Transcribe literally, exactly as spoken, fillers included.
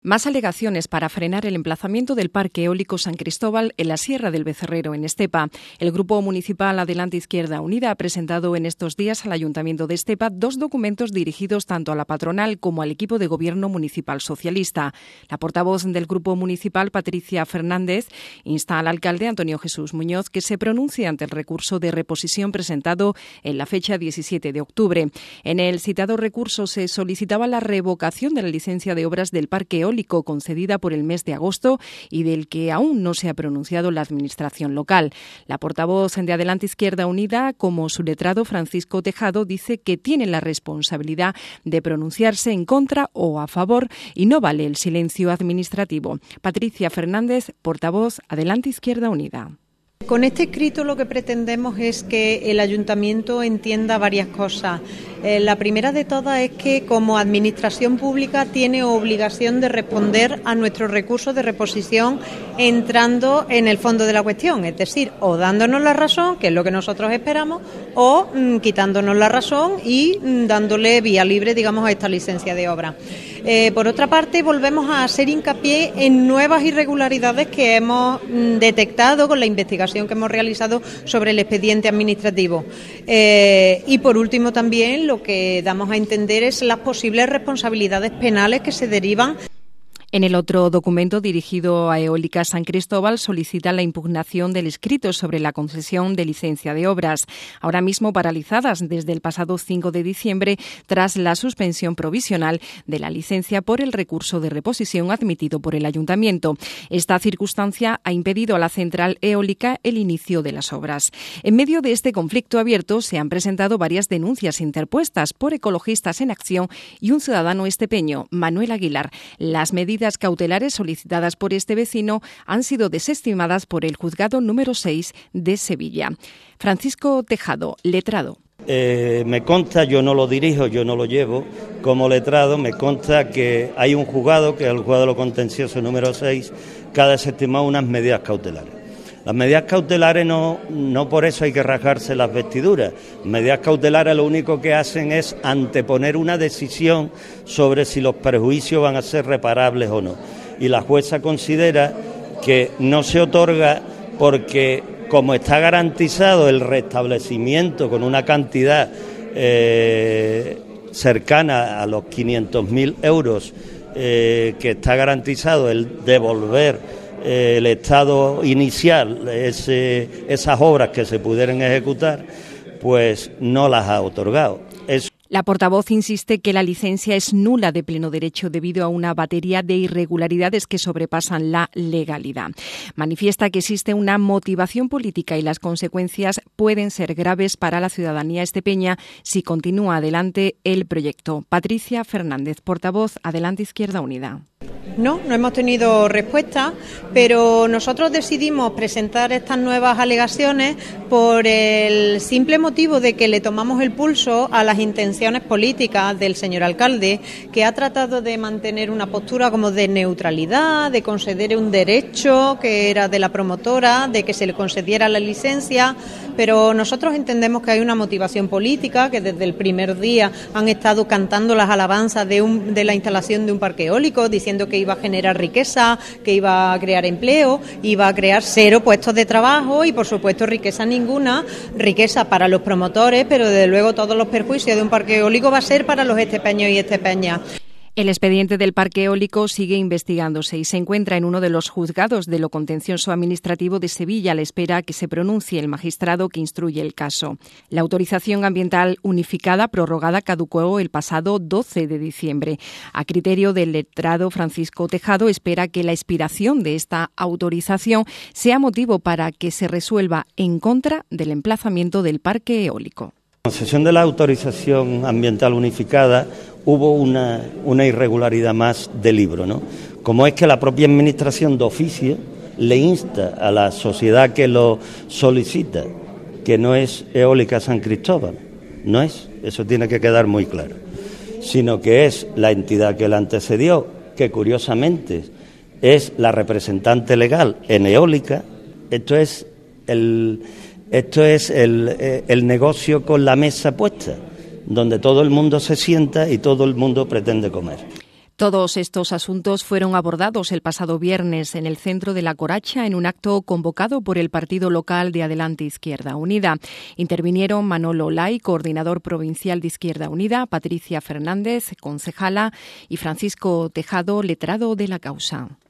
Más alegaciones para frenar el emplazamiento del Parque Eólico San Cristóbal en la Sierra del Becerrero, en Estepa. El Grupo Municipal Adelante Izquierda Unida ha presentado en estos días al Ayuntamiento de Estepa dos documentos dirigidos tanto a la patronal como al equipo de gobierno municipal socialista. La portavoz del Grupo Municipal, Patricia Fernández, insta al alcalde Antonio Jesús Muñoz que se pronuncie ante el recurso de reposición presentado en la fecha diecisiete de octubre. En el citado recurso se solicitaba la revocación de la licencia de obras del Parque Eólico concedida por el mes de agosto y del que aún no se ha pronunciado la Administración local. La portavoz de Adelante Izquierda Unida, como su letrado Francisco Tejado, dice que tiene la responsabilidad de pronunciarse en contra o a favor y no vale el silencio administrativo. Patricia Fernández, portavoz Adelante Izquierda Unida. Con este escrito lo que pretendemos es que el Ayuntamiento entienda varias cosas. Eh, la primera de todas es que como Administración Pública tiene obligación de responder a nuestros recursos de reposición entrando en el fondo de la cuestión, es decir, o dándonos la razón, que es lo que nosotros esperamos, o mm, quitándonos la razón y mm, dándole vía libre, digamos, a esta licencia de obra. Eh, por otra parte, volvemos a hacer hincapié en nuevas irregularidades que hemos mm, detectado con la investigación que hemos realizado sobre el expediente administrativo. Eh, y por último también lo que damos a entender es las posibles responsabilidades penales que se derivan. En el otro documento dirigido a Eólica San Cristóbal solicita la impugnación del escrito sobre la concesión de licencia de obras, ahora mismo paralizadas desde el pasado cinco de diciembre tras la suspensión provisional de la licencia por el recurso de reposición admitido por el Ayuntamiento. Esta circunstancia ha impedido a la central eólica el inicio de las obras. En medio de este conflicto abierto se han presentado varias denuncias interpuestas por Ecologistas en Acción y un ciudadano estepeño, Manuel Aguilar. Las medidas Las cautelares solicitadas por este vecino han sido desestimadas por el juzgado número seis de Sevilla. Francisco Tejado, letrado. Eh, me consta, yo no lo dirijo, yo no lo llevo como letrado, me consta que hay un juzgado, que es el juzgado de lo contencioso número seis, que ha desestimado unas medidas cautelares. Las medidas cautelares no, no por eso hay que rasgarse las vestiduras. Medidas cautelares lo único que hacen es anteponer una decisión sobre si los perjuicios van a ser reparables o no. Y la jueza considera que no se otorga porque, como está garantizado el restablecimiento con una cantidad eh, cercana a los quinientos mil euros, eh, que está garantizado el devolver el estado inicial, ese, esas obras que se pudieran ejecutar, pues no las ha otorgado. Eso. La portavoz insiste que la licencia es nula de pleno derecho debido a una batería de irregularidades que sobrepasan la legalidad. Manifiesta que existe una motivación política y las consecuencias pueden ser graves para la ciudadanía estepeña si continúa adelante el proyecto. Patricia Fernández, portavoz Adelante Izquierda Unida. No, no hemos tenido respuesta, pero nosotros decidimos presentar estas nuevas alegaciones por el simple motivo de que le tomamos el pulso a las intenciones políticas del señor alcalde, que ha tratado de mantener una postura como de neutralidad, de conceder un derecho que era de la promotora, de que se le concediera la licencia, pero nosotros entendemos que hay una motivación política, que desde el primer día han estado cantando las alabanzas de, un, de la instalación de un parque eólico, diciendo que iba a generar riqueza, que iba a crear empleo, iba a crear cero puestos de trabajo y, por supuesto, riqueza ninguna, riqueza para los promotores, pero desde luego todos los perjuicios de un parque eólico va a ser para los estepeños y estepeñas. El expediente del parque eólico sigue investigándose y se encuentra en uno de los juzgados de lo contencioso administrativo de Sevilla a la espera que se pronuncie el magistrado que instruye el caso. La autorización ambiental unificada prorrogada caducó el pasado doce de diciembre. A criterio del letrado Francisco Tejado, espera que la expiración de esta autorización sea motivo para que se resuelva en contra del emplazamiento del parque eólico. En la concesión de la autorización ambiental unificada hubo una, una irregularidad más de libro, ¿no? Como es que la propia Administración de oficio le insta a la sociedad que lo solicita, que no es Eólica San Cristóbal, no es, eso tiene que quedar muy claro, sino que es la entidad que la antecedió, que curiosamente es la representante legal en Eólica. Esto es el... Esto es el, el negocio con la mesa puesta, donde todo el mundo se sienta y todo el mundo pretende comer. Todos estos asuntos fueron abordados el pasado viernes en el centro de La Coracha en un acto convocado por el partido local de Adelante Izquierda Unida. Intervinieron Manolo Olay, coordinador provincial de Izquierda Unida, Patricia Fernández, concejala, y Francisco Tejado, letrado de la causa.